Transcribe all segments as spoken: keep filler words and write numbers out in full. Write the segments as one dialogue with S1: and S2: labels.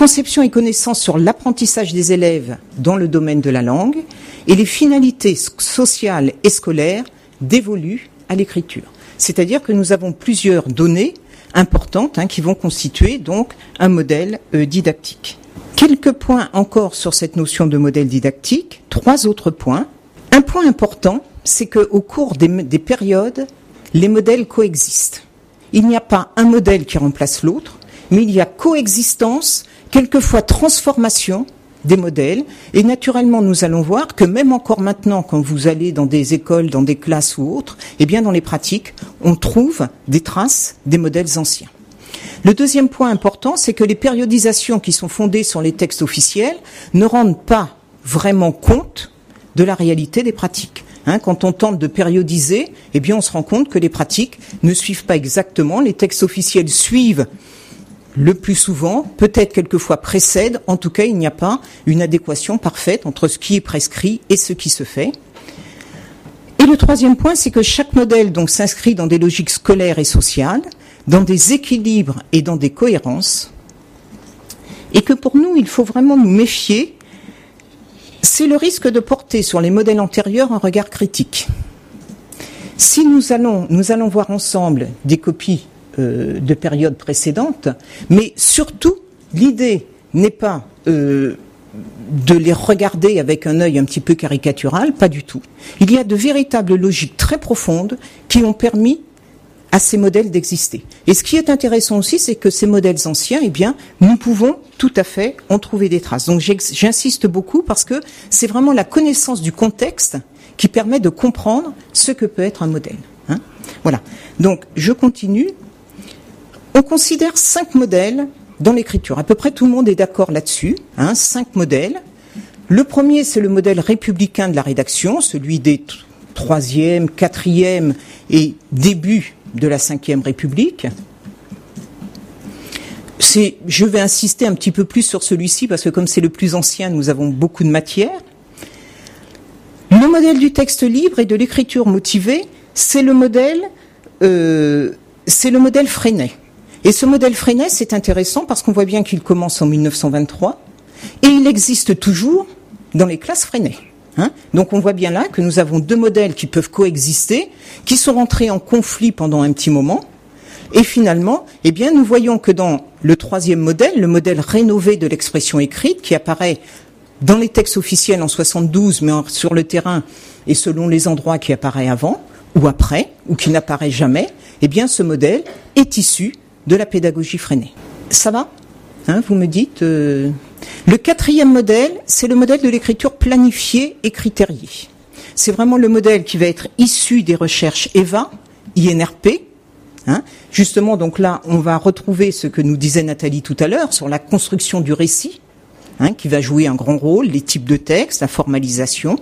S1: conception et connaissances sur l'apprentissage des élèves dans le domaine de la langue et les finalités sociales et scolaires dévolues à l'écriture. C'est-à-dire que nous avons plusieurs données importantes hein, qui vont constituer donc un modèle euh, didactique. Quelques points encore sur cette notion de modèle didactique, trois autres points. Un point important, c'est qu'au cours des, des périodes, les modèles coexistent. Il n'y a pas un modèle qui remplace l'autre, mais il y a coexistence, quelquefois transformation des modèles. Et naturellement, nous allons voir que même encore maintenant, quand vous allez dans des écoles, dans des classes ou autres, eh bien, dans les pratiques, on trouve des traces des modèles anciens. Le deuxième point important, c'est que les périodisations qui sont fondées sur les textes officiels ne rendent pas vraiment compte de la réalité des pratiques. Hein, quand on tente de périodiser, eh bien, on se rend compte que les pratiques ne suivent pas exactement. Les textes officiels suivent le plus souvent, peut-être quelquefois précèdent. En tout cas, il n'y a pas une adéquation parfaite entre ce qui est prescrit et ce qui se fait. Et le troisième point, c'est que chaque modèle donc s'inscrit dans des logiques scolaires et sociales, dans des équilibres et dans des cohérences, et que pour nous, il faut vraiment nous méfier. C'est le risque de porter sur les modèles antérieurs un regard critique. Si nous allons, nous allons voir ensemble des copies euh, de périodes précédentes, mais surtout, l'idée n'est pas euh, de les regarder avec un œil un petit peu caricatural, pas du tout. Il y a de véritables logiques très profondes qui ont permis à ces modèles d'exister. Et ce qui est intéressant aussi, c'est que ces modèles anciens, eh bien, nous pouvons tout à fait en trouver des traces. Donc j'insiste beaucoup parce que c'est vraiment la connaissance du contexte qui permet de comprendre ce que peut être un modèle. Hein. Voilà. Donc je continue. On considère cinq modèles dans l'écriture. À peu près tout le monde est d'accord là-dessus. Hein, cinq modèles. Le premier, c'est le modèle républicain de la rédaction, celui des troisième, quatrième et début de la cinquième République. C'est, je vais insister un petit peu plus sur celui-ci parce que comme c'est le plus ancien, nous avons beaucoup de matière. Le modèle du texte libre et de l'écriture motivée, c'est le modèle, euh, c'est le modèle Freinet. Et ce modèle Freinet, c'est intéressant parce qu'on voit bien qu'il commence en mille neuf cent vingt-trois et il existe toujours dans les classes Freinet. Hein, donc on voit bien là que nous avons deux modèles qui peuvent coexister, qui sont rentrés en conflit pendant un petit moment, et finalement, eh bien, nous voyons que dans le troisième modèle, le modèle rénové de l'expression écrite, qui apparaît dans les textes officiels en soixante-douze, mais en, sur le terrain et selon les endroits qui apparaît avant ou après, ou qui n'apparaît jamais, eh bien, ce modèle est issu de la pédagogie Freinet. Ça va ? Hein, vous me dites... Euh... Le quatrième modèle, c'est le modèle de l'écriture planifiée et critériée. C'est vraiment le modèle qui va être issu des recherches E V A, I N R P. Hein. Justement, donc là, on va retrouver ce que nous disait Nathalie tout à l'heure sur la construction du récit, hein, qui va jouer un grand rôle, les types de textes, la formalisation.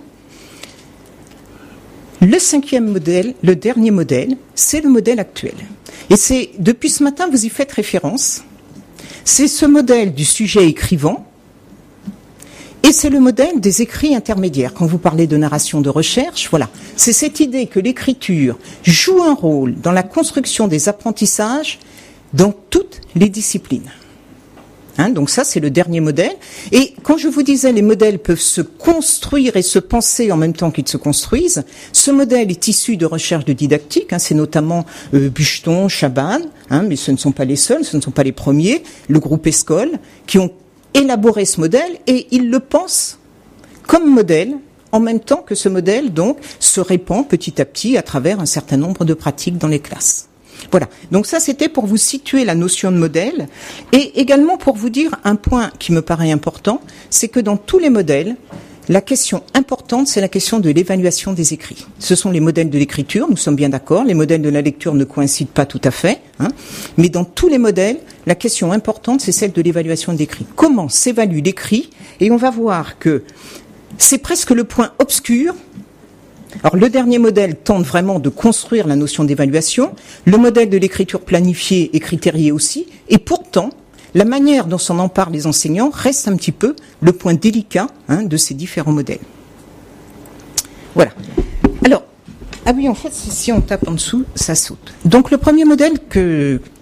S1: Le cinquième modèle, le dernier modèle, c'est le modèle actuel. Et c'est, depuis ce matin, vous y faites référence. C'est ce modèle du sujet écrivant. Et c'est le modèle des écrits intermédiaires. Quand vous parlez de narration de recherche, voilà. C'est cette idée que l'écriture joue un rôle dans la construction des apprentissages dans toutes les disciplines. Hein, donc ça, c'est le dernier modèle. Et quand je vous disais les modèles peuvent se construire et se penser en même temps qu'ils se construisent, ce modèle est issu de recherches de didactique. Hein, c'est notamment euh, Bucheton, Chabannes, hein, mais ce ne sont pas les seuls, ce ne sont pas les premiers, le groupe Escole, qui ont élaborer ce modèle et il le pense comme modèle en même temps que ce modèle donc se répand petit à petit à travers un certain nombre de pratiques dans les classes. Voilà, donc ça c'était pour vous situer la notion de modèle et également pour vous dire un point qui me paraît important, c'est que dans tous les modèles, la question importante, c'est la question de l'évaluation des écrits. Ce sont les modèles de l'écriture, nous sommes bien d'accord, les modèles de la lecture ne coïncident pas tout à fait, hein, mais dans tous les modèles, la question importante, c'est celle de l'évaluation de l'écrit. Comment s'évalue l'écrit ? Et on va voir que c'est presque le point obscur. Alors le dernier modèle tente vraiment de construire la notion d'évaluation, le modèle de l'écriture planifiée et critériée aussi, et pourtant, la manière dont s'en emparent les enseignants reste un petit peu le point délicat hein, de ces différents modèles. Voilà. Alors, ah oui, en fait, si on tape en dessous, ça saute. Donc, le premier modèle que,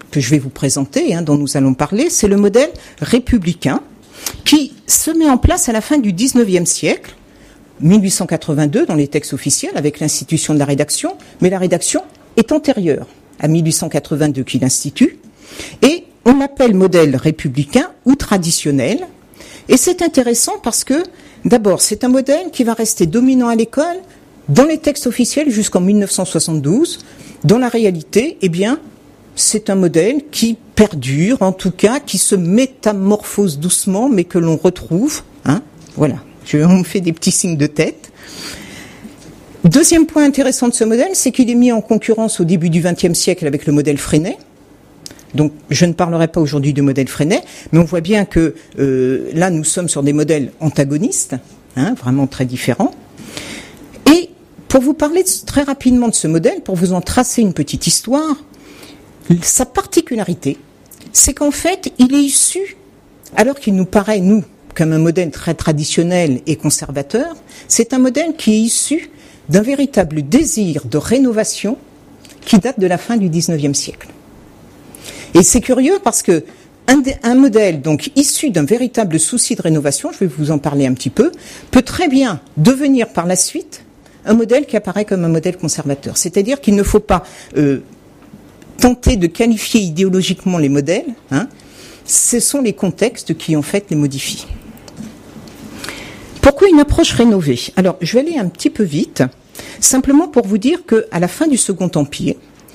S1: que je vais vous présenter, hein, dont nous allons parler, c'est le modèle républicain qui se met en place à la fin du dix-neuvième siècle, mille huit cent quatre-vingt-deux dans les textes officiels avec l'institution de la rédaction, mais la rédaction est antérieure à mille huit cent quatre-vingt-deux qui l'institue, et on l'appelle modèle républicain ou traditionnel, et c'est intéressant parce que, d'abord, c'est un modèle qui va rester dominant à l'école dans les textes officiels jusqu'en mille neuf cent soixante-douze. Dans la réalité, eh bien, c'est un modèle qui perdure, en tout cas, qui se métamorphose doucement, mais que l'on retrouve, hein, voilà. Je, on me fait des petits signes de tête. Deuxième point intéressant de ce modèle, c'est qu'il est mis en concurrence au début du vingtième siècle avec le modèle Freinet. Donc, je ne parlerai pas aujourd'hui du modèle Freinet, mais on voit bien que euh, là, nous sommes sur des modèles antagonistes, hein, vraiment très différents. Et pour vous parler de, très rapidement de ce modèle, pour vous en tracer une petite histoire, sa particularité, c'est qu'en fait, il est issu, alors qu'il nous paraît, nous, comme un modèle très traditionnel et conservateur, c'est un modèle qui est issu d'un véritable désir de rénovation qui date de la fin du dix-neuvième siècle. Et c'est curieux parce que un, un modèle donc issu d'un véritable souci de rénovation, je vais vous en parler un petit peu, peut très bien devenir par la suite un modèle qui apparaît comme un modèle conservateur. C'est-à-dire qu'il ne faut pas euh, tenter de qualifier idéologiquement les modèles, hein, ce sont les contextes qui en fait les modifient. Pourquoi une approche rénovée ? Alors, je vais aller un petit peu vite, simplement pour vous dire qu'à la fin du Second Empire,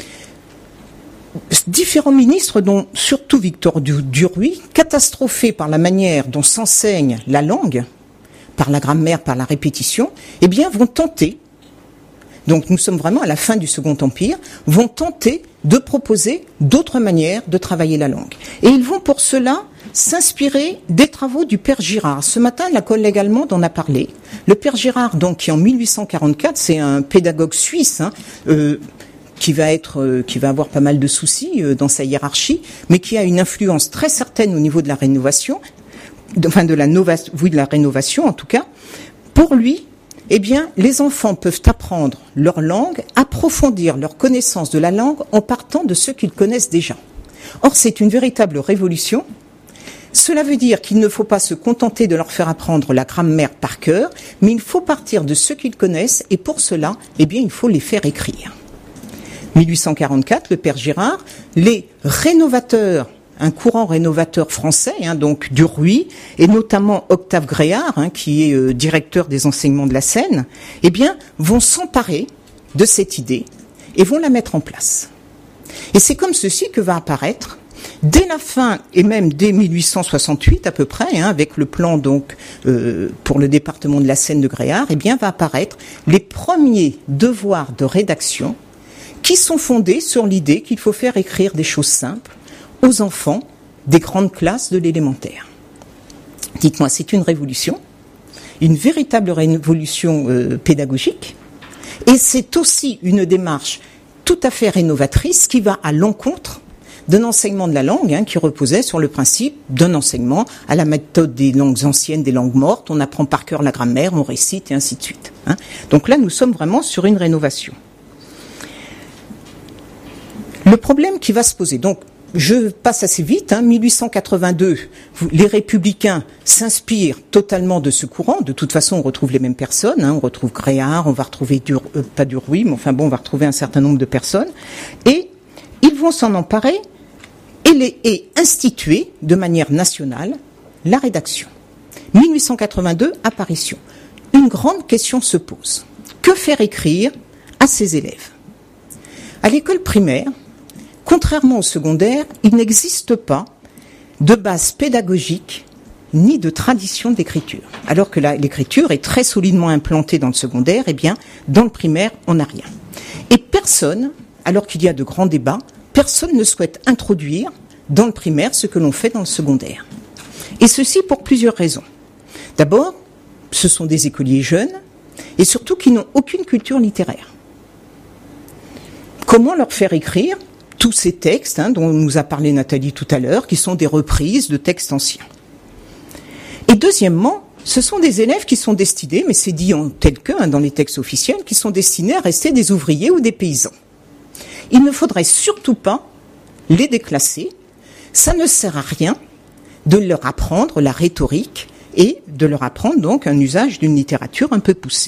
S1: différents ministres, dont surtout Victor Duruy, catastrophés par la manière dont s'enseigne la langue, par la grammaire, par la répétition, eh bien, vont tenter, donc nous sommes vraiment à la fin du Second Empire, vont tenter de proposer d'autres manières de travailler la langue. Et ils vont pour cela s'inspirer des travaux du père Girard. Ce matin, la collègue allemande en a parlé. Le père Girard, donc, qui en mille huit cent quarante-quatre, c'est un pédagogue suisse, hein, euh, qui va être, euh, qui va avoir pas mal de soucis euh, dans sa hiérarchie, mais qui a une influence très certaine au niveau de la rénovation, de, enfin de la nova, oui, de la rénovation en tout cas. Pour lui, eh bien, les enfants peuvent apprendre leur langue, approfondir leur connaissance de la langue en partant de ce qu'ils connaissent déjà. Or, c'est une véritable révolution. Cela veut dire qu'il ne faut pas se contenter de leur faire apprendre la grammaire par cœur, mais il faut partir de ce qu'ils connaissent, et pour cela, eh bien, il faut les faire écrire. mille huit cent quarante-quatre, le père Girard, les rénovateurs, un courant rénovateur français, hein, donc Duruy, et notamment Octave Gréard, hein, qui est euh, directeur des enseignements de la Seine, eh bien, vont s'emparer de cette idée et vont la mettre en place. Et c'est comme ceci que va apparaître, dès la fin, et même dès mille huit cent soixante-huit à peu près, hein, avec le plan donc euh, pour le département de la Seine de Gréard, eh bien, va apparaître les premiers devoirs de rédaction qui sont fondés sur l'idée qu'il faut faire écrire des choses simples aux enfants des grandes classes de l'élémentaire. Dites-moi, c'est une révolution, une véritable révolution euh, pédagogique, et c'est aussi une démarche tout à fait rénovatrice qui va à l'encontre d'un enseignement de la langue, hein, qui reposait sur le principe d'un enseignement à la méthode des langues anciennes, des langues mortes, on apprend par cœur la grammaire, on récite et ainsi de suite. Hein. Donc là, nous sommes vraiment sur une rénovation. Le problème qui va se poser, donc je passe assez vite, hein, mille huit cent quatre-vingt-deux, les républicains s'inspirent totalement de ce courant, de toute façon on retrouve les mêmes personnes, hein, on retrouve Gréard, on va retrouver, Dur, euh, pas Duruy, mais enfin bon, on va retrouver un certain nombre de personnes, et ils vont s'en emparer et, les, et instituer de manière nationale la rédaction. mille huit cent quatre-vingt-deux, apparition. Une grande question se pose. Que faire écrire à ces élèves ? À l'école primaire, contrairement au secondaire, il n'existe pas de base pédagogique ni de tradition d'écriture. Alors que la, l'écriture est très solidement implantée dans le secondaire, eh bien, dans le primaire, on n'a rien. Et personne, alors qu'il y a de grands débats, personne ne souhaite introduire dans le primaire ce que l'on fait dans le secondaire. Et ceci pour plusieurs raisons. D'abord, ce sont des écoliers jeunes et surtout qui n'ont aucune culture littéraire. Comment leur faire écrire tous ces textes, hein, dont nous a parlé Nathalie tout à l'heure, qui sont des reprises de textes anciens. Et deuxièmement, ce sont des élèves qui sont destinés, mais c'est dit en tel que, hein, dans les textes officiels, qui sont destinés à rester des ouvriers ou des paysans. Il ne faudrait surtout pas les déclasser. Ça ne sert à rien de leur apprendre la rhétorique et de leur apprendre donc un usage d'une littérature un peu poussée.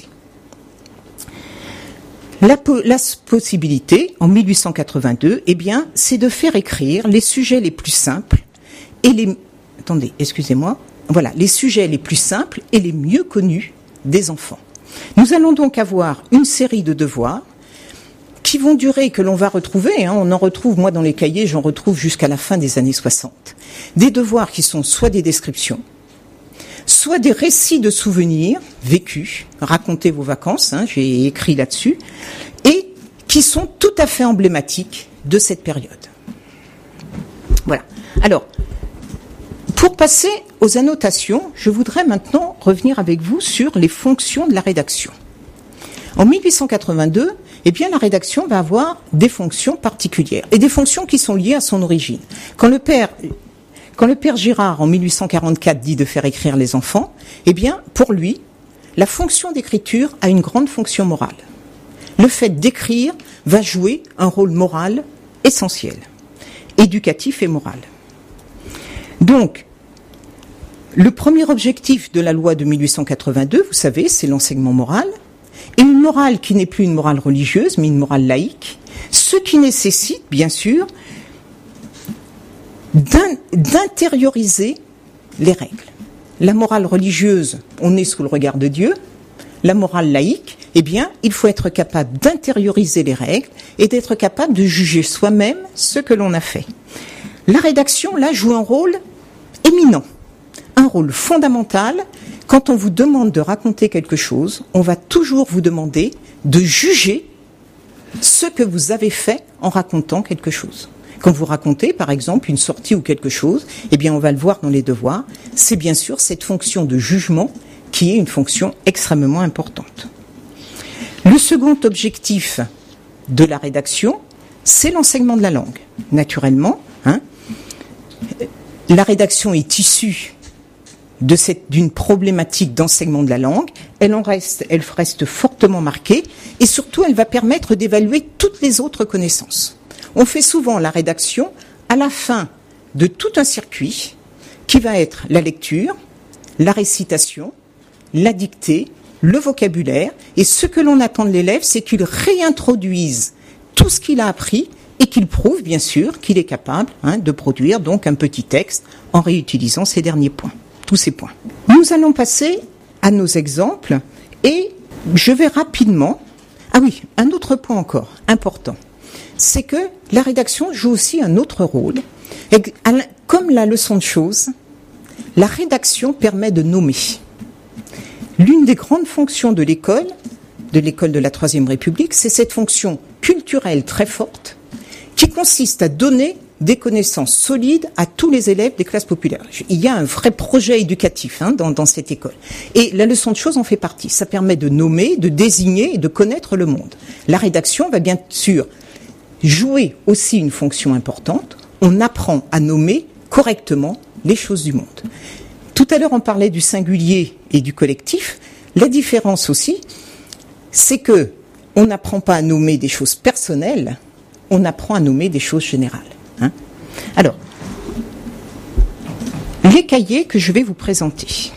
S1: La, po- la possibilité, en mille huit cent quatre-vingt-deux, eh bien, c'est de faire écrire les sujets les plus simples et les... Attendez, excusez-moi. Voilà, les sujets les plus simples et les mieux connus des enfants. Nous allons donc avoir une série de devoirs qui vont durer, que l'on va retrouver, hein, on en retrouve, moi dans les cahiers, j'en retrouve jusqu'à la fin des années soixante. Des devoirs qui sont soit des descriptions, soit des récits de souvenirs vécus, racontez vos vacances, hein, j'ai écrit là-dessus, et qui sont tout à fait emblématiques de cette période. Voilà. Alors, pour passer aux annotations, je voudrais maintenant revenir avec vous sur les fonctions de la rédaction. En mille huit cent quatre-vingt-deux, eh bien, la rédaction va avoir des fonctions particulières, et des fonctions qui sont liées à son origine. Quand le père... Quand le père Girard, en mille huit cent quarante-quatre, dit de faire écrire les enfants, eh bien, pour lui, la fonction d'écriture a une grande fonction morale. Le fait d'écrire va jouer un rôle moral essentiel, éducatif et moral. Donc, le premier objectif de la loi de mille huit cent quatre-vingt-deux, vous savez, c'est l'enseignement moral, et une morale qui n'est plus une morale religieuse, mais une morale laïque, ce qui nécessite, bien sûr, d'intérioriser les règles. La morale religieuse, on est sous le regard de Dieu. La morale laïque, eh bien, il faut être capable d'intérioriser les règles et d'être capable de juger soi-même ce que l'on a fait. La rédaction, là, joue un rôle éminent, un rôle fondamental. Quand on vous demande de raconter quelque chose, on va toujours vous demander de juger ce que vous avez fait en racontant quelque chose. Quand vous racontez, par exemple, une sortie ou quelque chose, eh bien, on va le voir dans les devoirs, c'est bien sûr cette fonction de jugement qui est une fonction extrêmement importante. Le second objectif de la rédaction, c'est l'enseignement de la langue. Naturellement, hein, la rédaction est issue de cette, d'une problématique d'enseignement de la langue, elle en reste, elle reste fortement marquée, et surtout, elle va permettre d'évaluer toutes les autres connaissances. On fait souvent la rédaction à la fin de tout un circuit qui va être la lecture, la récitation, la dictée, le vocabulaire. Et ce que l'on attend de l'élève, c'est qu'il réintroduise tout ce qu'il a appris et qu'il prouve, bien sûr, qu'il est capable hein, de produire donc un petit texte en réutilisant ces derniers points, tous ces points. Nous allons passer à nos exemples et je vais rapidement... Ah oui, un autre point encore, important. C'est que la rédaction joue aussi un autre rôle. Et comme la leçon de choses, la rédaction permet de nommer. L'une des grandes fonctions de l'école, de l'école de la Troisième République, c'est cette fonction culturelle très forte qui consiste à donner des connaissances solides à tous les élèves des classes populaires. Il y a un vrai projet éducatif hein, dans, dans cette école. Et la leçon de choses en fait partie. Ça permet de nommer, de désigner et de connaître le monde. La rédaction va bien sûr jouer aussi une fonction importante. On apprend à nommer correctement les choses du monde. Tout à l'heure, on parlait du singulier et du collectif. La différence aussi, c'est que on n'apprend pas à nommer des choses personnelles, on apprend à nommer des choses générales. Hein. Alors, les cahiers que je vais vous présenter.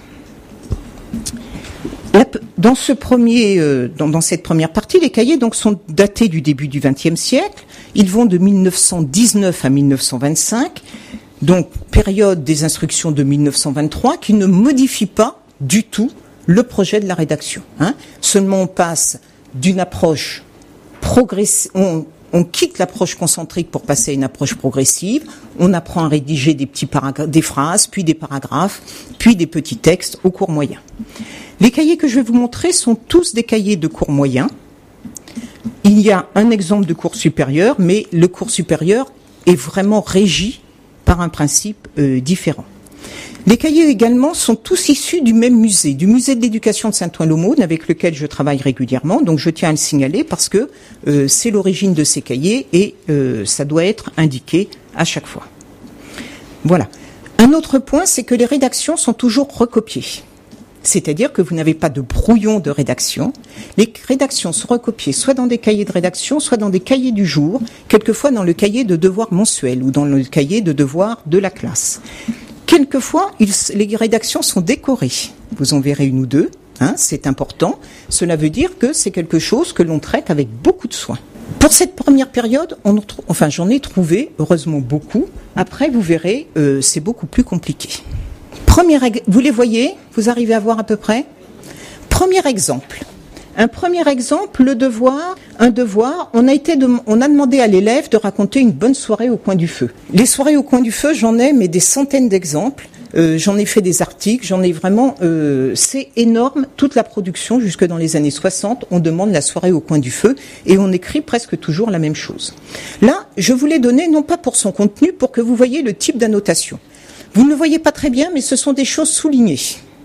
S1: Dans, ce premier, euh, dans, dans cette première partie, les cahiers donc, sont datés du début du vingtième siècle. Ils vont de mille neuf cent dix-neuf à mille neuf cent vingt-cinq, donc période des instructions de mille neuf cent vingt-trois, qui ne modifie pas du tout le projet de la rédaction. Hein. Seulement on passe d'une approche progressive, on, on quitte l'approche concentrique pour passer à une approche progressive, on apprend à rédiger des petits paragraphes, des phrases, puis des paragraphes, puis des petits textes au cours moyen. Les cahiers que je vais vous montrer sont tous des cahiers de cours moyen. Il y a un exemple de cours supérieur, mais le cours supérieur est vraiment régi par un principe euh, différent. Les cahiers également sont tous issus du même musée, du musée de l'éducation de Saint-Ouen-l'Aumône, avec lequel je travaille régulièrement. Donc je tiens à le signaler parce que euh, c'est l'origine de ces cahiers et euh, ça doit être indiqué à chaque fois. Voilà. Un autre point, c'est que les rédactions sont toujours recopiées. C'est-à-dire que vous n'avez pas de brouillon de rédaction. Les rédactions sont recopiées soit dans des cahiers de rédaction, soit dans des cahiers du jour, quelquefois dans le cahier de devoir mensuel ou dans le cahier de devoir de la classe. Quelquefois, ils, les rédactions sont décorées. Vous en verrez une ou deux, hein, c'est important. Cela veut dire que c'est quelque chose que l'on traite avec beaucoup de soin. Pour cette première période, on, enfin, j'en ai trouvé, heureusement, beaucoup. Après, vous verrez, euh, c'est beaucoup plus compliqué. Premier, vous les voyez? Vous arrivez à voir à peu près? Premier exemple. Un premier exemple, le devoir, un devoir, on a, été de, on a demandé à l'élève de raconter une bonne soirée au coin du feu. Les soirées au coin du feu, j'en ai mais des centaines d'exemples. Euh, j'en ai fait des articles, j'en ai vraiment... Euh, c'est énorme, toute la production, jusque dans les années soixante, on demande la soirée au coin du feu et on écrit presque toujours la même chose. Là, je vous l'ai donné, non pas pour son contenu, pour que vous voyez le type d'annotation. Vous ne le voyez pas très bien, mais ce sont des choses soulignées.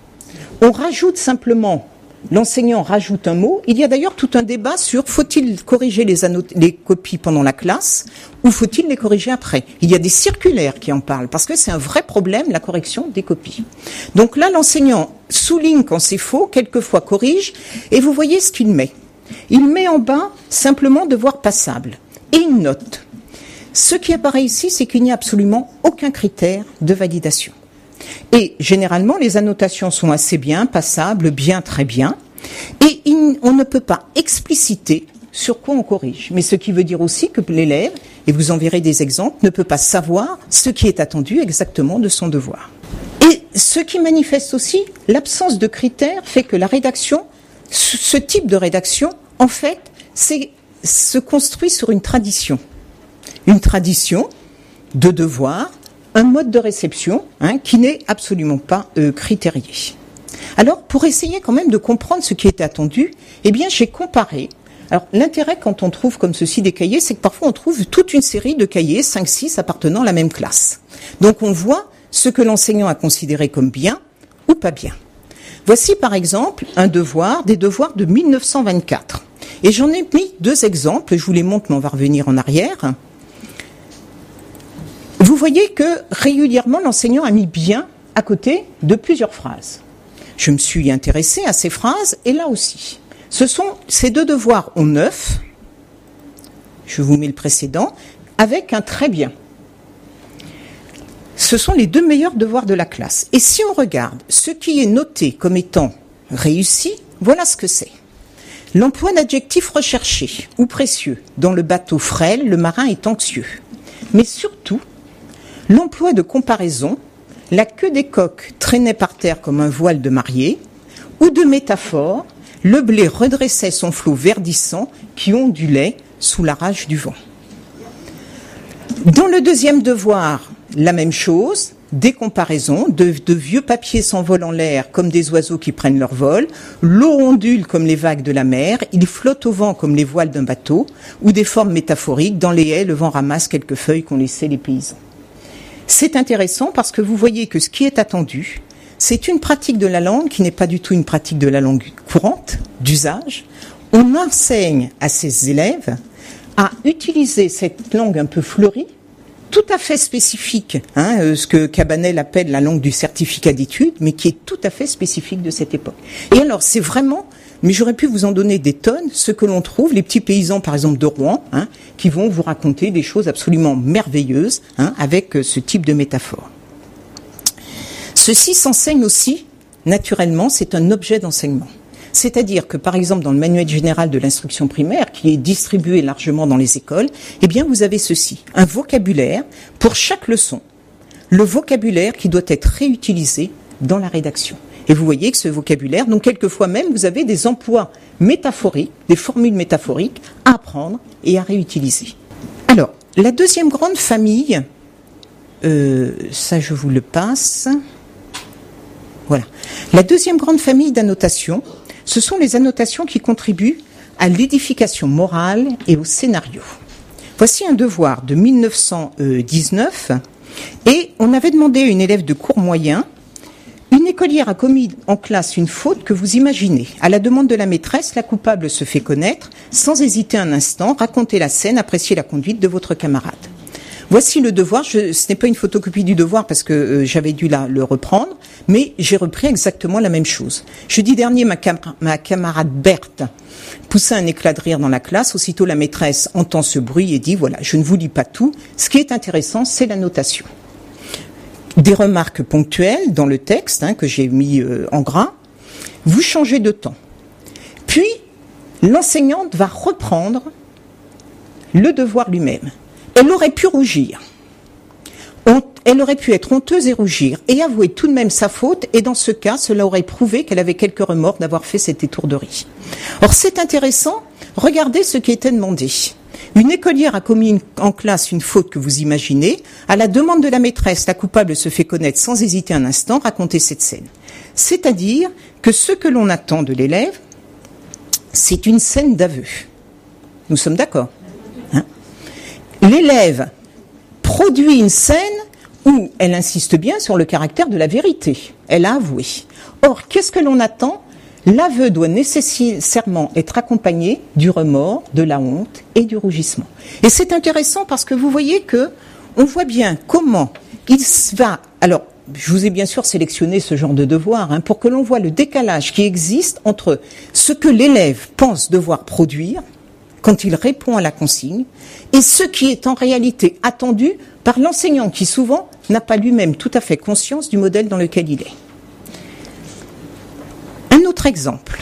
S1: On rajoute simplement, l'enseignant rajoute un mot. Il y a d'ailleurs tout un débat sur faut-il corriger les, annot- les copies pendant la classe ou faut-il les corriger après. Il y a des circulaires qui en parlent parce que c'est un vrai problème, la correction des copies. Donc là, l'enseignant souligne quand c'est faux, quelquefois corrige, et vous voyez ce qu'il met. Il met en bas simplement devoir passable et une note. Ce qui apparaît ici, c'est qu'il n'y a absolument aucun critère de validation. Et généralement, les annotations sont assez bien, passables, bien, très bien. Et il, on ne peut pas expliciter sur quoi on corrige. Mais ce qui veut dire aussi que l'élève, et vous en verrez des exemples, ne peut pas savoir ce qui est attendu exactement de son devoir. Et ce qui manifeste aussi l'absence de critères fait que la rédaction, ce type de rédaction, en fait, c'est, se construit sur une tradition. Une tradition de devoir, un mode de réception hein, qui n'est absolument pas euh, critérié. Alors, pour essayer quand même de comprendre ce qui est attendu, eh bien, j'ai comparé. Alors, l'intérêt quand on trouve comme ceci des cahiers, c'est que parfois on trouve toute une série de cahiers, cinq six appartenant à la même classe. Donc, on voit ce que l'enseignant a considéré comme bien ou pas bien. Voici par exemple un devoir, des devoirs de mille neuf cent vingt-quatre. Et j'en ai mis deux exemples, je vous les montre, mais on va revenir en arrière. Vous voyez que régulièrement l'enseignant a mis bien à côté de plusieurs phrases. Je me suis intéressée à ces phrases et là aussi. Ce sont ces deux devoirs ont neuf, je vous mets le précédent, avec un très bien. Ce sont les deux meilleurs devoirs de la classe. Et si on regarde ce qui est noté comme étant réussi, voilà ce que c'est. L'emploi d'adjectifs recherchés ou précieux. Dans le bateau frêle, le marin est anxieux. Mais surtout, l'emploi de comparaison, la queue des coqs traînait par terre comme un voile de mariée, ou de métaphore, le blé redressait son flot verdissant qui ondulait sous la rage du vent. Dans le deuxième devoir, la même chose, des comparaisons, de, de vieux papiers s'envolent en l'air comme des oiseaux qui prennent leur vol, l'eau ondule comme les vagues de la mer, il flotte au vent comme les voiles d'un bateau, ou des formes métaphoriques, dans les haies, le vent ramasse quelques feuilles qu'ont laissées les paysans. C'est intéressant parce que vous voyez que ce qui est attendu, c'est une pratique de la langue qui n'est pas du tout une pratique de la langue courante, d'usage. On enseigne à ses élèves à utiliser cette langue un peu fleurie, tout à fait spécifique, hein, euh, ce que Cabanel appelle la langue du certificat d'études, mais qui est tout à fait spécifique de cette époque. Et alors, c'est vraiment, mais j'aurais pu vous en donner des tonnes, ce que l'on trouve, les petits paysans, par exemple, de Rouen, hein, qui vont vous raconter des choses absolument merveilleuses, hein, avec euh, ce type de métaphore. Ceci s'enseigne aussi, naturellement, c'est un objet d'enseignement. C'est-à-dire que, par exemple, dans le manuel général de l'instruction primaire, qui est distribué largement dans les écoles, eh bien, vous avez ceci, un vocabulaire pour chaque leçon. Le vocabulaire qui doit être réutilisé dans la rédaction. Et vous voyez que ce vocabulaire, donc quelquefois même, vous avez des emplois métaphoriques, des formules métaphoriques à apprendre et à réutiliser. Alors, la deuxième grande famille, euh, ça je vous le passe. Voilà. La deuxième grande famille d'annotations, ce sont les annotations qui contribuent à l'édification morale et au scénario. Voici un devoir de mille neuf cent dix-neuf et on avait demandé à une élève de cours moyen, une écolière a commis en classe une faute que vous imaginez. À la demande de la maîtresse, la coupable se fait connaître, sans hésiter un instant, racontez la scène, appréciez la conduite de votre camarade. Voici le devoir. Je, ce n'est pas une photocopie du devoir parce que euh, j'avais dû la, le reprendre, mais j'ai repris exactement la même chose. Jeudi dernier, ma, cam- ma camarade Berthe poussa un éclat de rire dans la classe. Aussitôt, la maîtresse entend ce bruit et dit, voilà, je ne vous lis pas tout. Ce qui est intéressant, c'est la notation. Des remarques ponctuelles dans le texte, hein, que j'ai mis euh, en gras. Vous changez de temps. Puis, l'enseignante va reprendre le devoir lui-même. Elle aurait pu rougir. Elle aurait pu être honteuse et rougir et avouer tout de même sa faute, et dans ce cas, cela aurait prouvé qu'elle avait quelques remords d'avoir fait cette étourderie. Or, c'est intéressant, regardez ce qui était demandé. Une écolière a commis une, en classe une faute que vous imaginez. À la demande de la maîtresse, la coupable se fait connaître sans hésiter un instant, raconter cette scène. C'est-à-dire que ce que l'on attend de l'élève, c'est une scène d'aveu. Nous sommes d'accord, hein ? L'élève produit une scène où elle insiste bien sur le caractère de la vérité. Elle a avoué. Or, qu'est-ce que l'on attend ? L'aveu doit nécessairement être accompagné du remords, de la honte et du rougissement. Et c'est intéressant parce que vous voyez que on voit bien comment il va... Alors, je vous ai bien sûr sélectionné ce genre de devoir hein, pour que l'on voit le décalage qui existe entre ce que l'élève pense devoir produire quand il répond à la consigne et ce qui est en réalité attendu par l'enseignant qui souvent n'a pas lui-même tout à fait conscience du modèle dans lequel il est. Un autre exemple.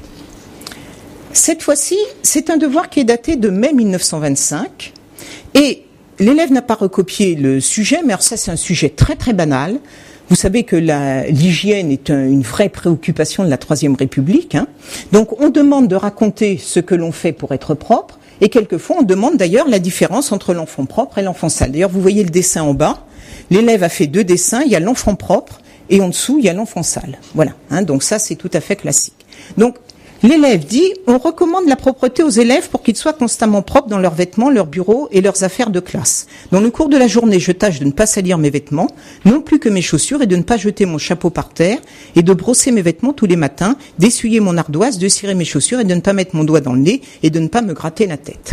S1: Cette fois-ci, c'est un devoir qui est daté de mai mille neuf cent vingt-cinq et l'élève n'a pas recopié le sujet, mais alors ça c'est un sujet très très banal. Vous savez que la, l'hygiène est un, une vraie préoccupation de la Troisième République. Hein. Donc on demande de raconter ce que l'on fait pour être propre, et quelquefois on demande d'ailleurs la différence entre l'enfant propre et l'enfant sale. D'ailleurs vous voyez le dessin en bas, l'élève a fait deux dessins, il y a l'enfant propre et en dessous il y a l'enfant sale. Voilà, hein, donc ça c'est tout à fait classique. Donc l'élève dit, on recommande la propreté aux élèves pour qu'ils soient constamment propres dans leurs vêtements, leurs bureaux et leurs affaires de classe. Dans le cours de la journée, je tâche de ne pas salir mes vêtements, non plus que mes chaussures, et de ne pas jeter mon chapeau par terre, et de brosser mes vêtements tous les matins, d'essuyer mon ardoise, de cirer mes chaussures, et de ne pas mettre mon doigt dans le nez, et de ne pas me gratter la tête.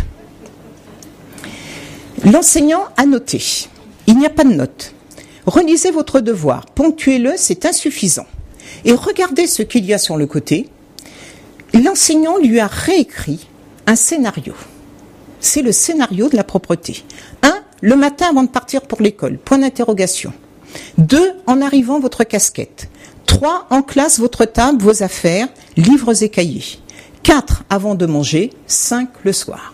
S1: L'enseignant a noté. Il n'y a pas de note. Relisez votre devoir, ponctuez-le, c'est insuffisant. Et regardez ce qu'il y a sur le côté. L'enseignant lui a réécrit un scénario. C'est le scénario de la propreté. Un, le matin avant de partir pour l'école, point d'interrogation. Deux, en arrivant, votre casquette. Trois, en classe, votre table, vos affaires, livres et cahiers. Quatre, avant de manger. Cinq, le soir.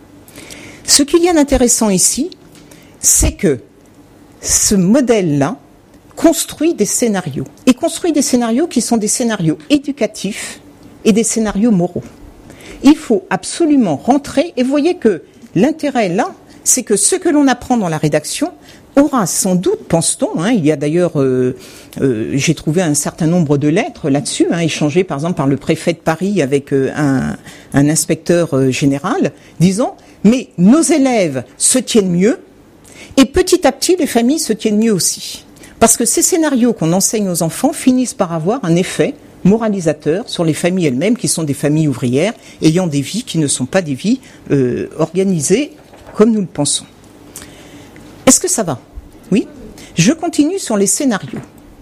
S1: Ce qu'il y a d'intéressant ici, c'est que ce modèle-là construit des scénarios. Et construit des scénarios qui sont des scénarios éducatifs et des scénarios moraux. Il faut absolument rentrer, et vous voyez que l'intérêt là, c'est que ce que l'on apprend dans la rédaction aura sans doute, pense-t-on, hein, il y a d'ailleurs, euh, euh, j'ai trouvé un certain nombre de lettres là-dessus, hein, échangées par exemple par le préfet de Paris avec euh, un, un inspecteur euh, général, disant, mais nos élèves se tiennent mieux, et petit à petit les familles se tiennent mieux aussi. Parce que ces scénarios qu'on enseigne aux enfants finissent par avoir un effet moralisateur sur les familles elles-mêmes, qui sont des familles ouvrières, ayant des vies qui ne sont pas des vies euh, organisées comme nous le pensons. Est-ce que ça va ? Oui ? Je continue sur les scénarios.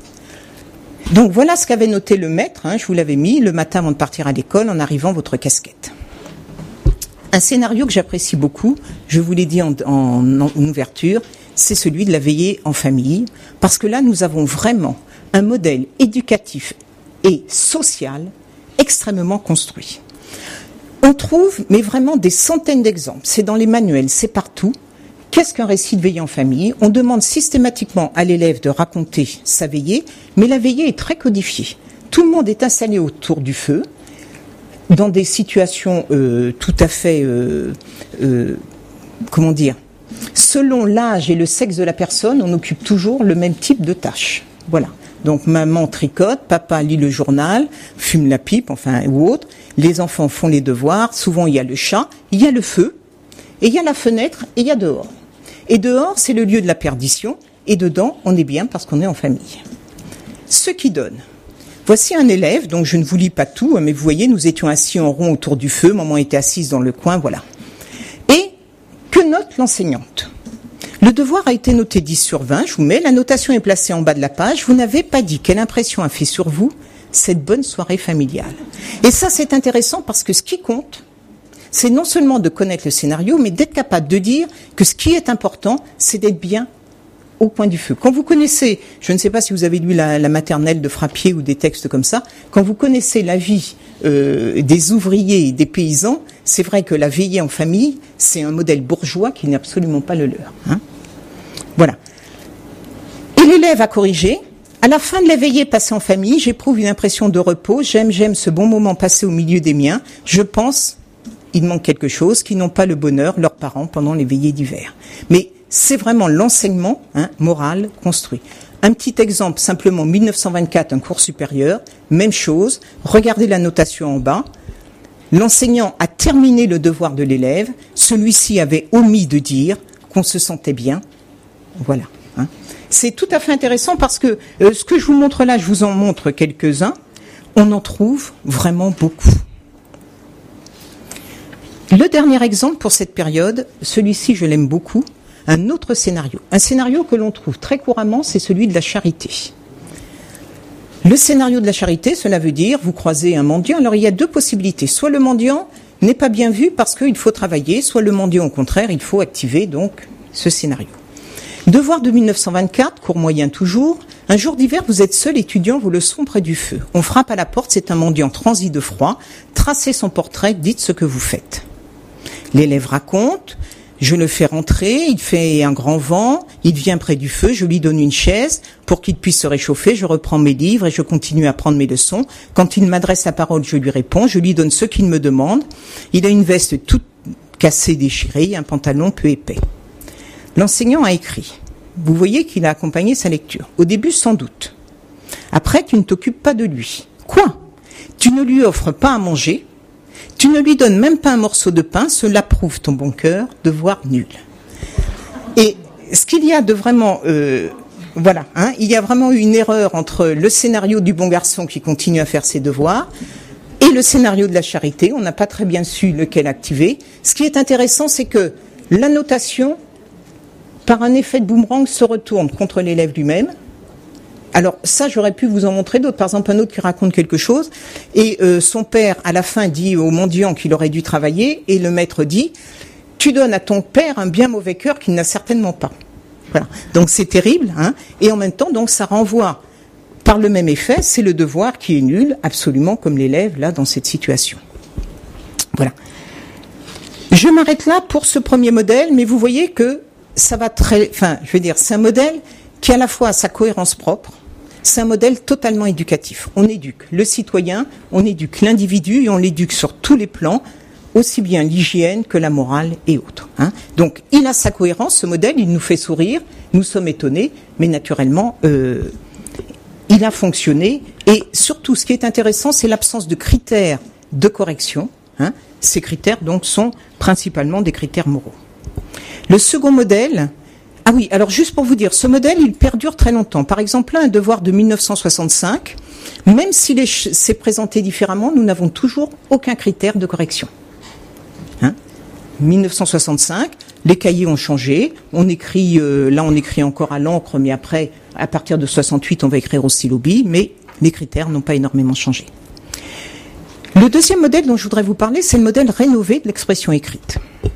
S1: Donc voilà ce qu'avait noté le maître, hein, je vous l'avais mis, le matin avant de partir à l'école, en arrivant votre casquette. Un scénario que j'apprécie beaucoup, je vous l'ai dit en, en, en ouverture, c'est celui de la veillée en famille, parce que là nous avons vraiment un modèle éducatif et social extrêmement construit. On trouve, mais vraiment des centaines d'exemples. C'est dans les manuels, c'est partout. Qu'est-ce qu'un récit de veillée en famille ? On demande systématiquement à l'élève de raconter sa veillée, mais la veillée est très codifiée. Tout le monde est installé autour du feu, dans des situations euh, tout à fait, euh, euh, comment dire, selon l'âge et le sexe de la personne, on occupe toujours le même type de tâche. Voilà. Donc maman tricote, papa lit le journal, fume la pipe, enfin ou autre. Les enfants font les devoirs. Souvent il y a le chat, il y a le feu, et il y a la fenêtre, et il y a dehors. Et dehors c'est le lieu de la perdition, et dedans on est bien parce qu'on est en famille. Ce qui donne. Voici un élève, donc je ne vous lis pas tout, mais vous voyez, nous étions assis en rond autour du feu, maman était assise dans le coin, voilà. Et que note l'enseignante ? Le devoir a été noté dix sur vingt, je vous mets, la notation est placée en bas de la page, vous n'avez pas dit quelle impression a fait sur vous cette bonne soirée familiale. Et ça, c'est intéressant parce que ce qui compte, c'est non seulement de connaître le scénario, mais d'être capable de dire que ce qui est important, c'est d'être bien au coin du feu. Quand vous connaissez, je ne sais pas si vous avez lu la, la maternelle de Frappier ou des textes comme ça, quand vous connaissez la vie euh, des ouvriers et des paysans, c'est vrai que la veillée en famille, c'est un modèle bourgeois qui n'est absolument pas le leur. Hein. Voilà. Et l'élève a corrigé. À la fin de la veillée passée en famille, j'éprouve une impression de repos. J'aime, j'aime ce bon moment passé au milieu des miens. Je pense, il manque quelque chose, qu'ils n'ont pas le bonheur, leurs parents, pendant les veillées d'hiver. Mais c'est vraiment l'enseignement hein, moral construit. Un petit exemple, simplement, mille neuf cent vingt-quatre, un cours supérieur, même chose, regardez la notation en bas. L'enseignant a terminé le devoir de l'élève, celui-ci avait omis de dire qu'on se sentait bien. Voilà. Hein. C'est tout à fait intéressant parce que euh, ce que je vous montre là, je vous en montre quelques-uns, on en trouve vraiment beaucoup. Le dernier exemple pour cette période, celui-ci je l'aime beaucoup, un autre scénario. Un scénario que l'on trouve très couramment, c'est celui de la charité. Le scénario de la charité, cela veut dire, vous croisez un mendiant, alors il y a deux possibilités. Soit le mendiant n'est pas bien vu parce qu'il faut travailler, soit le mendiant au contraire, il faut activer donc ce scénario. Devoir de mille neuf cent vingt-quatre, cours moyen toujours. Un jour d'hiver, vous êtes seul étudiant vos leçons près du feu. On frappe à la porte, c'est un mendiant transi de froid. Tracez son portrait, dites ce que vous faites. L'élève raconte, je le fais rentrer, il fait un grand vent, il vient près du feu, je lui donne une chaise pour qu'il puisse se réchauffer, je reprends mes livres et je continue à prendre mes leçons. Quand il m'adresse la parole, je lui réponds, je lui donne ce qu'il me demande. Il a une veste toute cassée, déchirée, un pantalon peu épais. L'enseignant a écrit. Vous voyez qu'il a accompagné sa lecture. Au début, sans doute. Après, tu ne t'occupes pas de lui. Quoi ? Tu ne lui offres pas à manger. Tu ne lui donnes même pas un morceau de pain. Cela prouve ton bon cœur, devoir nul. Et ce qu'il y a de vraiment... Euh, voilà, hein, il y a vraiment eu une erreur entre le scénario du bon garçon qui continue à faire ses devoirs et le scénario de la charité. On n'a pas très bien su lequel activer. Ce qui est intéressant, c'est que la notation... par un effet de boomerang, se retourne contre l'élève lui-même. Alors ça, j'aurais pu vous en montrer d'autres. Par exemple, un autre qui raconte quelque chose, et euh, son père, à la fin, dit au mendiant qu'il aurait dû travailler, et le maître dit « Tu donnes à ton père un bien mauvais cœur qu'il n'a certainement pas. » Voilà. Donc c'est terrible, hein. Et en même temps, donc ça renvoie, par le même effet, c'est le devoir qui est nul, absolument comme l'élève, là, dans cette situation. Voilà. Je m'arrête là pour ce premier modèle, mais vous voyez que ça va très, enfin, je veux dire, c'est un modèle qui a à la fois sa cohérence propre, c'est un modèle totalement éducatif. On éduque le citoyen, on éduque l'individu et on l'éduque sur tous les plans, aussi bien l'hygiène que la morale et autres. Hein. Donc, il a sa cohérence, ce modèle, il nous fait sourire, nous sommes étonnés, mais naturellement, euh, il a fonctionné. Et surtout, ce qui est intéressant, c'est l'absence de critères de correction. Hein. Ces critères, donc, sont principalement des critères moraux. Le second modèle, ah oui, alors juste pour vous dire, ce modèle, il perdure très longtemps. Par exemple, là, un devoir de mille neuf cent soixante-cinq, même s'il est, s'est présenté différemment, nous n'avons toujours aucun critère de correction. Hein mille neuf cent soixante-cinq, les cahiers ont changé, on écrit, euh, là on écrit encore à l'encre, mais après, à partir de soixante-huit, on va écrire au stylo bille, mais les critères n'ont pas énormément changé. Le deuxième modèle dont je voudrais vous parler, c'est le modèle rénové de l'expression écrite.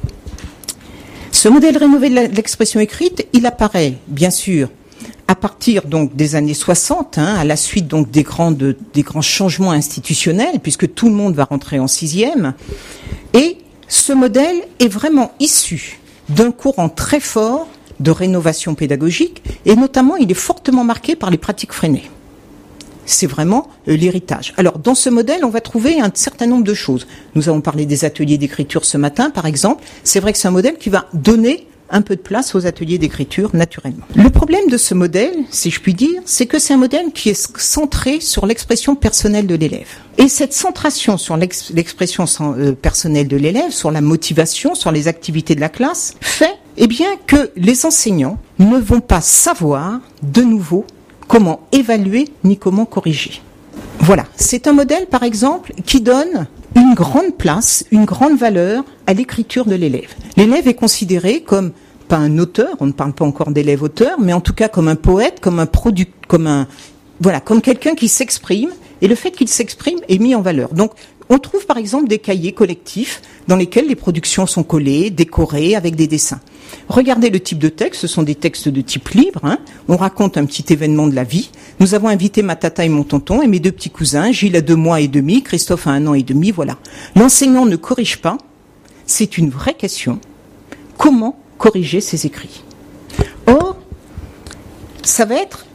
S1: Ce modèle rénové de l'expression écrite, il apparaît, bien sûr, à partir donc des années soixante, hein, à la suite donc des grands, de, des grands changements institutionnels, puisque tout le monde va rentrer en sixième. Et ce modèle est vraiment issu d'un courant très fort de rénovation pédagogique, et notamment, il est fortement marqué par les pratiques freinées. C'est vraiment euh, l'héritage. Alors, dans ce modèle, on va trouver un certain nombre de choses. Nous avons parlé des ateliers d'écriture ce matin, par exemple. C'est vrai que c'est un modèle qui va donner un peu de place aux ateliers d'écriture, naturellement. Le problème de ce modèle, si je puis dire, c'est que c'est un modèle qui est centré sur l'expression personnelle de l'élève. Et cette centration sur l'ex- l'expression sans, euh, personnelle de l'élève, sur la motivation, sur les activités de la classe, fait, eh bien, que les enseignants ne vont pas savoir, de nouveau, comment évaluer ni comment corriger. Voilà, c'est un modèle, par exemple, qui donne une grande place, une grande valeur à l'écriture de l'élève. L'élève est considéré comme pas un auteur, on ne parle pas encore d'élève auteur, mais en tout cas comme un poète, comme un product, comme un, voilà, comme quelqu'un qui s'exprime, et le fait qu'il s'exprime est mis en valeur. Donc, on trouve par exemple des cahiers collectifs dans lesquels les productions sont collées, décorées, avec des dessins. Regardez le type de texte, ce sont des textes de type libre, hein. On raconte un petit événement de la vie. Nous avons invité ma tata et mon tonton et mes deux petits cousins, Gilles a deux mois et demi, Christophe a un an et demi, voilà. L'enseignant ne corrige pas, c'est une vraie question. Comment corriger ces écrits? Or, ça va être,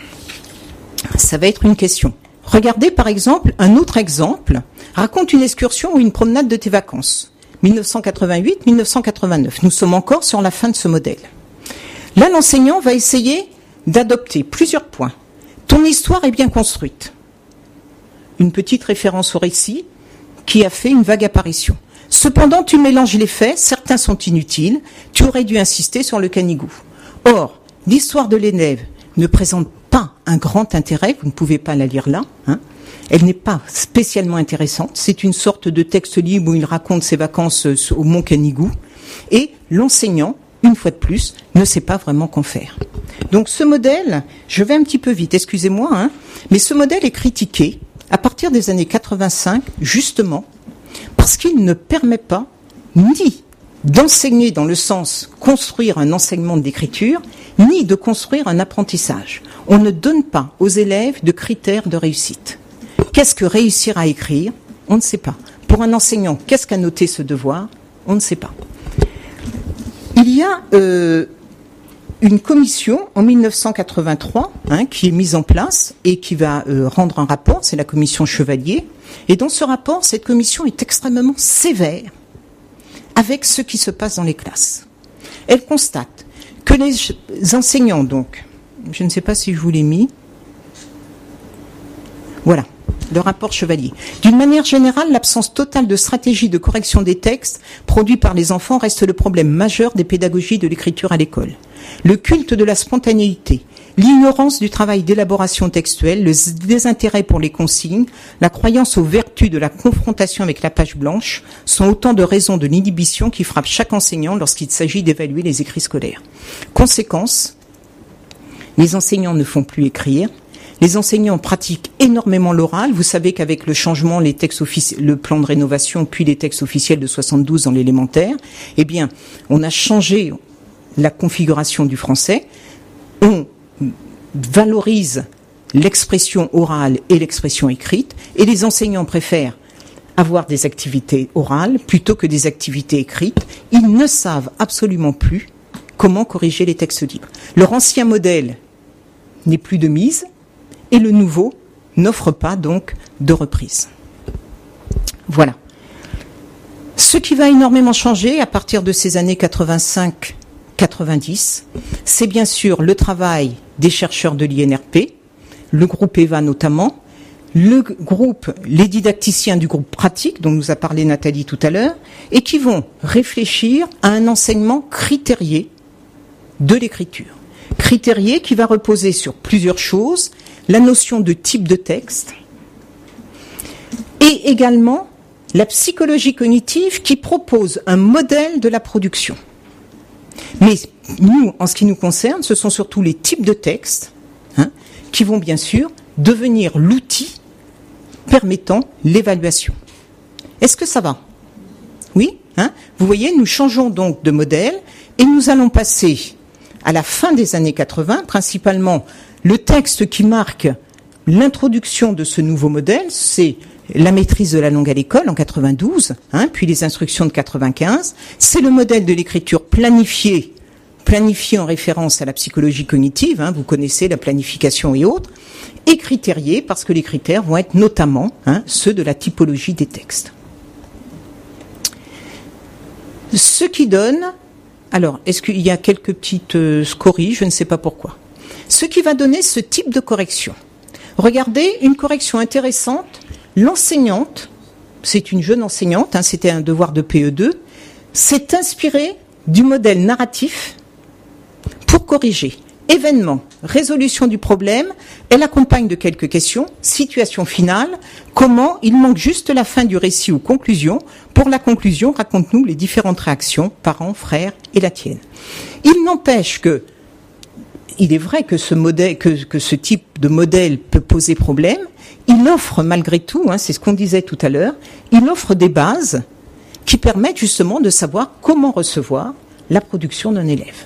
S1: ça va être une question. Regardez par exemple, un autre exemple, raconte une excursion ou une promenade de tes vacances. dix-neuf cent quatre-vingt-huit à dix-neuf cent quatre-vingt-neuf. Nous sommes encore sur la fin de ce modèle. Là, l'enseignant va essayer d'adopter plusieurs points. Ton histoire est bien construite. Une petite référence au récit qui a fait une vague apparition. Cependant, tu mélanges les faits, certains sont inutiles, tu aurais dû insister sur le canigou. Or, l'histoire de l'élève ne présente pas un grand intérêt, vous ne pouvez pas la lire là, hein. Elle n'est pas spécialement intéressante, c'est une sorte de texte libre où il raconte ses vacances au Mont Canigou, et l'enseignant, une fois de plus, ne sait pas vraiment qu'en faire. Donc ce modèle, je vais un petit peu vite, excusez-moi, hein, mais ce modèle est critiqué à partir des années quatre-vingt-cinq, justement, parce qu'il ne permet pas ni d'enseigner dans le sens construire un enseignement d'écriture, ni de construire un apprentissage. On ne donne pas aux élèves de critères de réussite. Qu'est-ce que réussir à écrire? On ne sait pas. Pour un enseignant, qu'est-ce qu'a noté ce devoir? On ne sait pas. Il y a euh, une commission en mille neuf cent quatre-vingt-trois hein, qui est mise en place et qui va euh, rendre un rapport, c'est la commission Chevalier. Et dans ce rapport, cette commission est extrêmement sévère avec ce qui se passe dans les classes. Elle constate que les enseignants, donc, je ne sais pas si je vous l'ai mis, voilà, le rapport Chevalier. D'une manière générale, l'absence totale de stratégie de correction des textes produits par les enfants reste le problème majeur des pédagogies de l'écriture à l'école. Le culte de la spontanéité, l'ignorance du travail d'élaboration textuelle, le désintérêt pour les consignes, la croyance aux vertus de la confrontation avec la page blanche sont autant de raisons de l'inhibition qui frappent chaque enseignant lorsqu'il s'agit d'évaluer les écrits scolaires. Conséquence, les enseignants ne font plus écrire. Les enseignants pratiquent énormément l'oral. Vous savez qu'avec le changement, les textes offici- le plan de rénovation, puis les textes officiels de soixante-douze dans l'élémentaire, eh bien, on a changé la configuration du français. On valorise l'expression orale et l'expression écrite, et les enseignants préfèrent avoir des activités orales plutôt que des activités écrites. Ils ne savent absolument plus comment corriger les textes libres. Leur ancien modèle n'est plus de mise, et le nouveau n'offre pas donc de reprise. Voilà. Ce qui va énormément changer à partir de ces années quatre-vingt-cinq quatre-vingt-dix, c'est bien sûr le travail des chercheurs de l'I N R P, le groupe E V A notamment, le groupe, les didacticiens du groupe pratique, dont nous a parlé Nathalie tout à l'heure, et qui vont réfléchir à un enseignement critérié de l'écriture. Critérié qui va reposer sur plusieurs choses, la notion de type de texte, et également la psychologie cognitive qui propose un modèle de la production. Mais nous, en ce qui nous concerne, ce sont surtout les types de textes hein, qui vont bien sûr devenir l'outil permettant l'évaluation. Est-ce que ça va? Oui hein. Vous voyez, nous changeons donc de modèle et nous allons passer à la fin des années quatre-vingts, principalement le texte qui marque l'introduction de ce nouveau modèle, c'est la maîtrise de la langue à l'école en quatre-vingt-douze, hein, puis les instructions de quatre-vingt-quinze. C'est le modèle de l'écriture planifiée, planifiée en référence à la psychologie cognitive, hein, vous connaissez la planification et autres, et critérié parce que les critères vont être notamment hein, ceux de la typologie des textes. Ce qui donne, alors est-ce qu'il y a quelques petites euh, scories, je ne sais pas pourquoi. Ce qui va donner ce type de correction. Regardez, une correction intéressante, l'enseignante, c'est une jeune enseignante, hein, c'était un devoir de P E deux, s'est inspirée du modèle narratif pour corriger événements, résolution du problème, elle accompagne de quelques questions, situation finale, comment, il manque juste la fin du récit ou conclusion. Pour la conclusion, raconte-nous les différentes réactions, parents, frères et la tienne. Il n'empêche que, il est vrai que ce modèle, que, que ce type de modèle peut poser problème, il offre malgré tout, hein, c'est ce qu'on disait tout à l'heure, il offre des bases qui permettent justement de savoir comment recevoir la production d'un élève.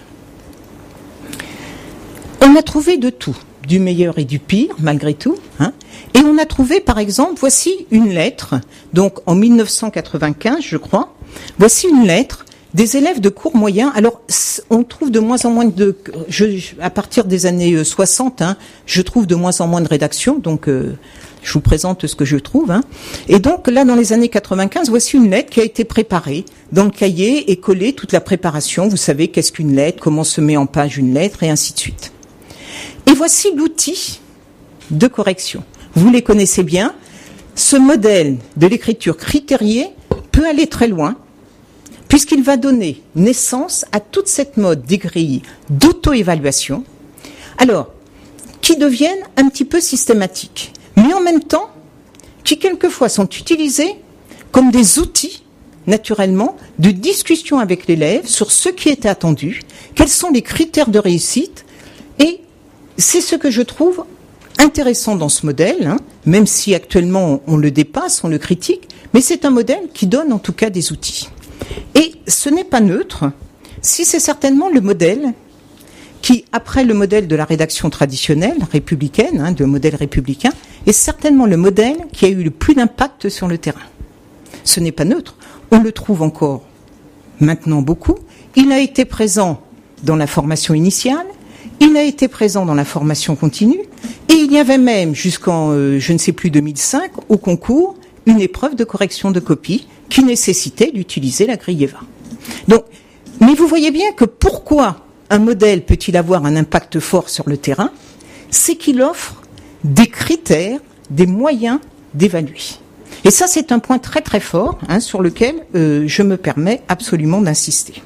S1: On a trouvé de tout, du meilleur et du pire, malgré tout, hein, et on a trouvé, par exemple, voici une lettre, donc en mille neuf cent quatre-vingt-quinze, je crois, voici une lettre des élèves de cours moyens. Alors, on trouve de moins en moins de, je, à partir des années soixante, hein, je trouve de moins en moins de rédactions, donc euh, je vous présente ce que je trouve. Hein. Et donc là, dans les années quatre-vingt-quinze, voici une lettre qui a été préparée dans le cahier et collée toute la préparation. Vous savez qu'est-ce qu'une lettre, comment se met en page une lettre, et ainsi de suite. Et voici l'outil de correction. Vous les connaissez bien. Ce modèle de l'écriture critériée peut aller très loin, puisqu'il va donner naissance à toute cette mode des grilles d'auto-évaluation, alors, qui deviennent un petit peu systématiques, mais en même temps, qui quelquefois sont utilisés comme des outils, naturellement, de discussion avec l'élève sur ce qui était attendu, quels sont les critères de réussite, et c'est ce que je trouve intéressant dans ce modèle, hein, même si actuellement on le dépasse, on le critique, mais c'est un modèle qui donne en tout cas des outils. Et ce n'est pas neutre, si c'est certainement le modèle qui, après le modèle de la rédaction traditionnelle, républicaine, hein, de modèle républicain, est certainement le modèle qui a eu le plus d'impact sur le terrain. Ce n'est pas neutre, on le trouve encore maintenant beaucoup. Il a été présent dans la formation initiale, il a été présent dans la formation continue, et il y avait même, jusqu'en, euh, je ne sais plus, deux mille cinq, au concours, une épreuve de correction de copie qui nécessitait d'utiliser la grille EVA. Donc, mais vous voyez bien que pourquoi un modèle peut-il avoir un impact fort sur le terrain? C'est qu'il offre des critères, des moyens d'évaluer. Et ça, c'est un point très très fort, hein, sur lequel euh, je me permets absolument d'insister.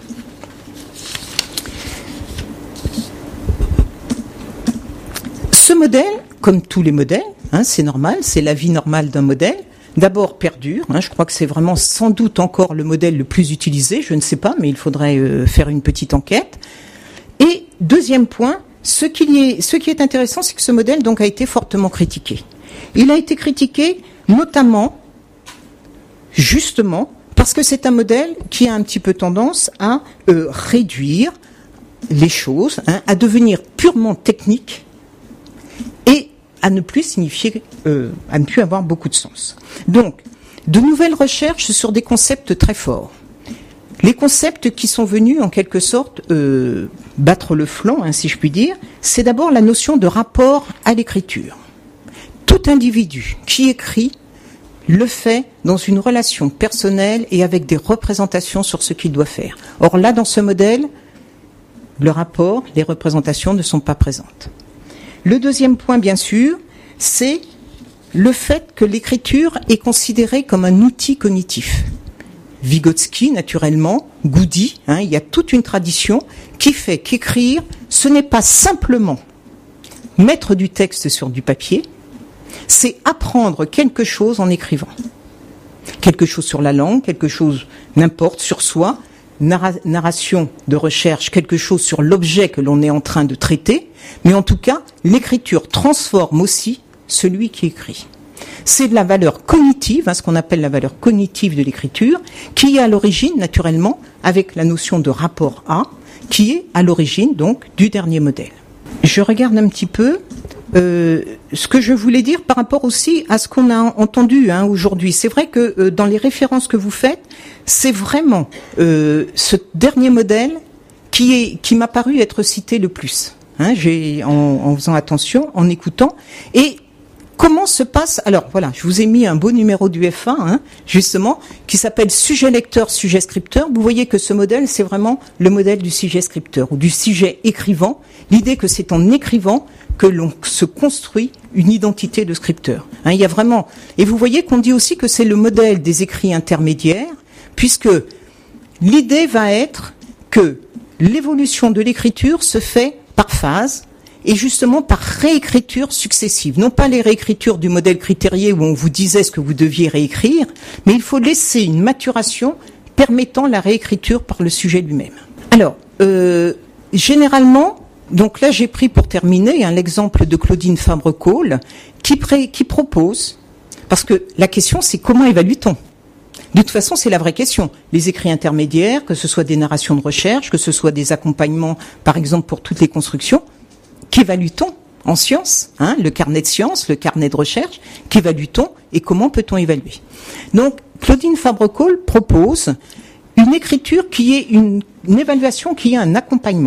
S1: Ce modèle, comme tous les modèles, hein, c'est normal, c'est la vie normale d'un modèle, d'abord perdure, hein, je crois que c'est vraiment sans doute encore le modèle le plus utilisé, je ne sais pas, mais il faudrait euh, faire une petite enquête. Et deuxième point, ce qui est, ce qui est intéressant, c'est que ce modèle donc a été fortement critiqué. Il a été critiqué notamment, justement, parce que c'est un modèle qui a un petit peu tendance à euh, réduire les choses, hein, à devenir purement technique et à ne plus signifier, euh, à ne plus avoir beaucoup de sens. Donc, de nouvelles recherches sur des concepts très forts. Les concepts qui sont venus en quelque sorte euh, battre le flanc, hein, si je puis dire, c'est d'abord la notion de rapport à l'écriture. Tout individu qui écrit le fait dans une relation personnelle et avec des représentations sur ce qu'il doit faire. Or là, dans ce modèle, le rapport, les représentations ne sont pas présentes. Le deuxième point, bien sûr, c'est le fait que l'écriture est considérée comme un outil cognitif. Vygotsky, naturellement, Goudy, hein, il y a toute une tradition qui fait qu'écrire, ce n'est pas simplement mettre du texte sur du papier, c'est apprendre quelque chose en écrivant. Quelque chose sur la langue, quelque chose, n'importe, sur soi, narra- narration de recherche, quelque chose sur l'objet que l'on est en train de traiter, mais en tout cas, l'écriture transforme aussi celui qui écrit. C'est de la valeur cognitive, hein, ce qu'on appelle la valeur cognitive de l'écriture, qui est à l'origine, naturellement, avec la notion de rapport à, qui est à l'origine, donc, du dernier modèle. Je regarde un petit peu euh, ce que je voulais dire par rapport aussi à ce qu'on a entendu hein, aujourd'hui. C'est vrai que euh, dans les références que vous faites, c'est vraiment euh, ce dernier modèle qui, est, qui m'a paru être cité le plus, hein, j'ai, en, en faisant attention, en écoutant, et comment se passe... Alors voilà, je vous ai mis un beau numéro du F A, hein, justement, qui s'appelle sujet lecteur, sujet scripteur. Vous voyez que ce modèle, c'est vraiment le modèle du sujet scripteur ou du sujet écrivant. L'idée que c'est en écrivant que l'on se construit une identité de scripteur. Hein, il y a vraiment... Et vous voyez qu'on dit aussi que c'est le modèle des écrits intermédiaires, puisque l'idée va être que l'évolution de l'écriture se fait par phase, et justement par réécriture successive. Non pas les réécritures du modèle critérié où on vous disait ce que vous deviez réécrire, mais il faut laisser une maturation permettant la réécriture par le sujet lui-même. Alors, euh, généralement, donc là j'ai pris pour terminer hein, l'exemple de Claudine Fabre-Cole qui, pré- qui propose, parce que la question c'est comment évalue-t-on ? De toute façon, c'est la vraie question. Les écrits intermédiaires, que ce soit des narrations de recherche, que ce soit des accompagnements, par exemple, pour toutes les constructions, qu'évalue-t-on en sciences, hein, le carnet de sciences, le carnet de recherche, qu'évalue-t-on et comment peut-on évaluer ? Donc, Claudine Fabre-Cole propose une écriture qui est une, une évaluation qui est un accompagnement.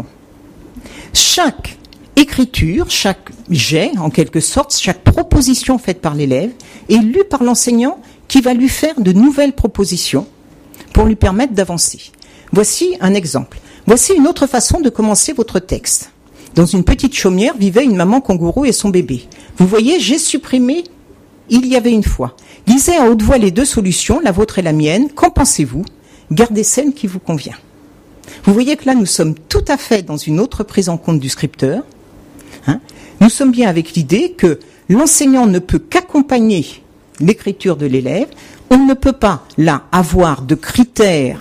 S1: Chaque écriture, chaque jet, en quelque sorte, chaque proposition faite par l'élève est lue par l'enseignant qui va lui faire de nouvelles propositions pour lui permettre d'avancer. Voici un exemple. Voici une autre façon de commencer votre texte. Dans une petite chaumière vivait une maman kangourou et son bébé. Vous voyez, j'ai supprimé « il y avait une fois ». Lisez à haute voix les deux solutions, la vôtre et la mienne. Qu'en pensez-vous ? Gardez celle qui vous convient. Vous voyez que là, nous sommes tout à fait dans une autre prise en compte du scripteur. Hein ? Nous sommes bien avec l'idée que l'enseignant ne peut qu'accompagner l'écriture de l'élève, on ne peut pas, là, avoir de critères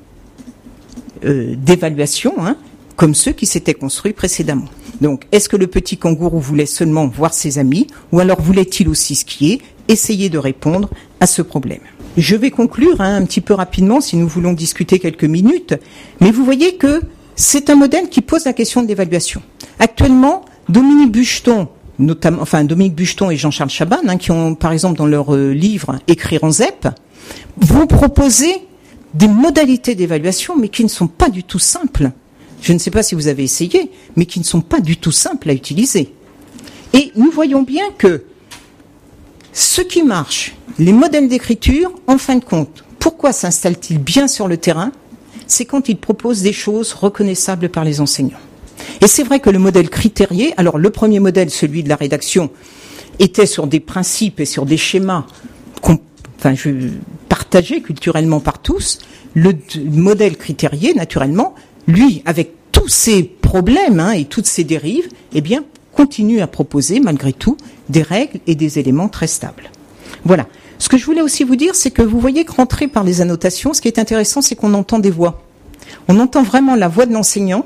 S1: euh, d'évaluation, hein, comme ceux qui s'étaient construits précédemment. Donc, est-ce que le petit kangourou voulait seulement voir ses amis, ou alors voulait-il aussi skier ? Essayez de répondre à ce problème. Je vais conclure hein, un petit peu rapidement, si nous voulons discuter quelques minutes, mais vous voyez que c'est un modèle qui pose la question de l'évaluation. Actuellement, Dominique Bucheton, notamment, enfin Dominique Bucheton et Jean-Charles Chabanne, hein, qui ont par exemple dans leur euh, livre Écrire en Z E P, vont proposer des modalités d'évaluation, mais qui ne sont pas du tout simples. Je ne sais pas si vous avez essayé, mais qui ne sont pas du tout simples à utiliser. Et nous voyons bien que ce qui marche, les modèles d'écriture, en fin de compte, pourquoi s'installent-ils bien sur le terrain ? C'est quand ils proposent des choses reconnaissables par les enseignants. Et c'est vrai que le modèle critérié, alors le premier modèle, celui de la rédaction, était sur des principes et sur des schémas enfin, je, partagés culturellement par tous. Le modèle critérié, naturellement, lui, avec tous ces problèmes hein, et toutes ces dérives, eh bien, continue à proposer, malgré tout, des règles et des éléments très stables. Voilà. Ce que je voulais aussi vous dire, c'est que vous voyez que rentrer par les annotations, ce qui est intéressant, c'est qu'on entend des voix. On entend vraiment la voix de l'enseignant,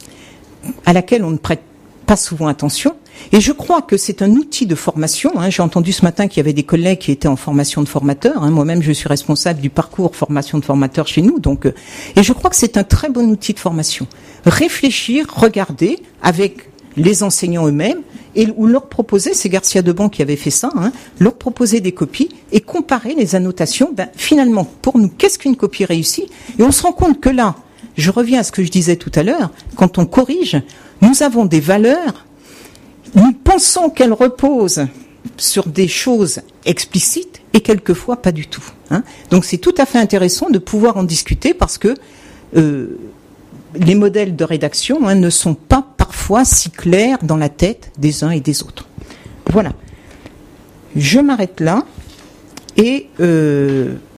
S1: à laquelle on ne prête pas souvent attention. Et je crois que c'est un outil de formation. Hein. J'ai entendu ce matin qu'il y avait des collègues qui étaient en formation de formateur. Hein. Moi-même, je suis responsable du parcours formation de formateur chez nous. Donc, euh, et je crois que c'est un très bon outil de formation. Réfléchir, regarder avec les enseignants eux-mêmes et ou leur proposer, c'est Garcia Deban qui avait fait ça, hein, leur proposer des copies et comparer les annotations. Ben, finalement, pour nous, qu'est-ce qu'une copie réussie ? Et on se rend compte que là, je reviens à ce que je disais tout à l'heure, quand on corrige, nous avons des valeurs, nous pensons qu'elles reposent sur des choses explicites et quelquefois pas du tout. Hein. Donc c'est tout à fait intéressant de pouvoir en discuter parce que euh, les modèles de rédaction hein, ne sont pas parfois si clairs dans la tête des uns et des autres. Voilà. Je m'arrête là et euh,